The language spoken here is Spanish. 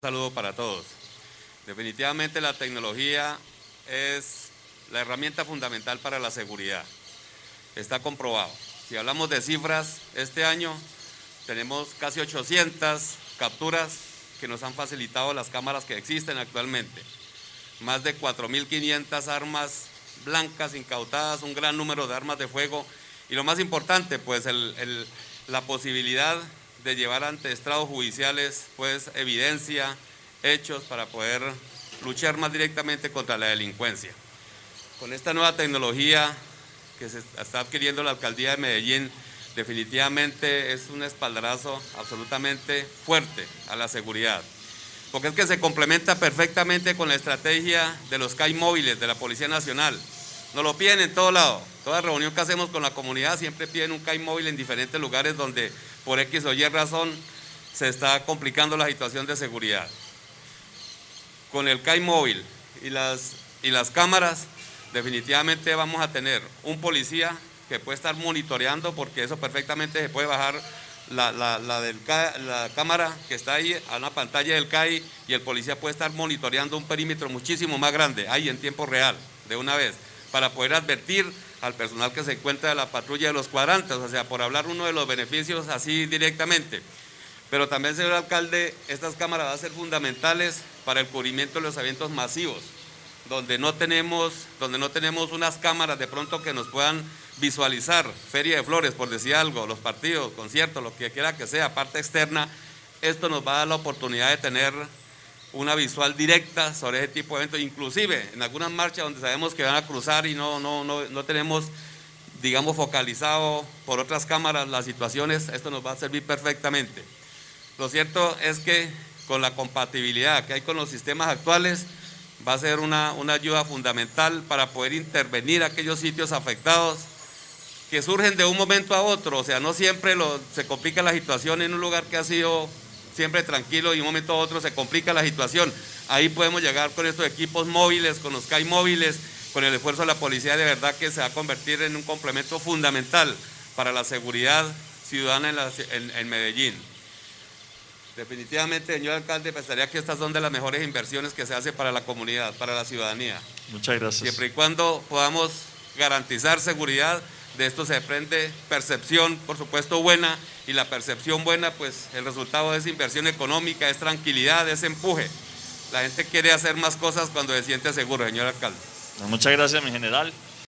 Saludo para todos. Definitivamente la tecnología es la herramienta fundamental para la seguridad. Está comprobado. Si hablamos de cifras, este año tenemos casi 800 capturas que nos han facilitado las cámaras que existen actualmente. Más de 4.500 armas blancas incautadas, un gran número de armas de fuego y lo más importante, pues la posibilidad de llevar ante estrados judiciales pues evidencia, hechos para poder luchar más directamente contra la delincuencia. Con esta nueva tecnología que se está adquiriendo la Alcaldía de Medellín, definitivamente es un espaldarazo absolutamente fuerte a la seguridad, porque es que se complementa perfectamente con la estrategia de los CAI móviles de la Policía Nacional. Nos lo piden en todo lado. Toda reunión que hacemos con la comunidad siempre piden un CAI móvil en diferentes lugares donde por X o Y razón se está complicando la situación de seguridad. Con el CAI móvil y las cámaras, definitivamente vamos a tener un policía que puede estar monitoreando, porque eso perfectamente se puede bajar la cámara que está ahí a una pantalla del CAI y el policía puede estar monitoreando un perímetro muchísimo más grande, ahí en tiempo real, de una vez, para poder advertir al personal que se encuentra de la patrulla de los cuadrantes, o sea, por hablar uno de los beneficios así directamente. Pero también, señor alcalde, estas cámaras van a ser fundamentales para el cubrimiento de los eventos masivos, donde no tenemos unas cámaras de pronto que nos puedan visualizar, Feria de Flores, por decir algo, los partidos, conciertos, lo que quiera que sea, parte externa. Esto nos va a dar la oportunidad de tener una visual directa sobre ese tipo de eventos, inclusive en algunas marchas donde sabemos que van a cruzar y no tenemos, digamos, focalizado por otras cámaras las situaciones, esto nos va a servir perfectamente. Lo cierto es que con la compatibilidad que hay con los sistemas actuales, va a ser una ayuda fundamental para poder intervenir aquellos sitios afectados que surgen de un momento a otro, o sea, no siempre se complica la situación en un lugar que ha sido siempre tranquilo y de un momento a otro se complica la situación. Ahí podemos llegar con estos equipos móviles, con los CAI móviles, con el esfuerzo de la policía, de verdad que se va a convertir en un complemento fundamental para la seguridad ciudadana en Medellín. Definitivamente, señor alcalde, pensaría que estas son de las mejores inversiones que se hace para la comunidad, para la ciudadanía. Muchas gracias. Siempre y cuando podamos garantizar seguridad, de esto se desprende percepción, por supuesto, buena, y la percepción buena, pues el resultado de esa inversión económica es tranquilidad, es empuje. La gente quiere hacer más cosas cuando se siente seguro, señor alcalde. Muchas gracias, mi general.